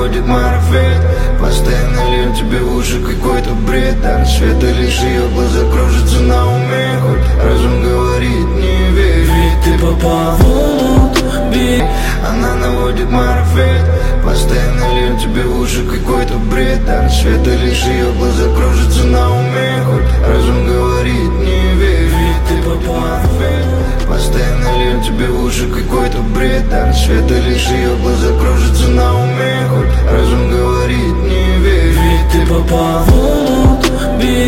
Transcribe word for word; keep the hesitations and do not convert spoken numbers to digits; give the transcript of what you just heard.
наводит марафет. Постоянно льет тебе в уши какой-то бред. Дар света лишь ее глаза кружатся на уме. Хоть разум говорит не верь, ведь ты попал в омут. Она наводит марафет. Постоянно льет тебе в уши какой-то бред. Дар света лишь ее глаза кружатся на уме. Хоть разум говорит не верь, ведь ты попал в омут. Постоянно льет тебе в уши какой-то бред. Дар света лишь ее глаза кружатся на уме. Хоть разум говорит не верь, ведь ты попал в омут.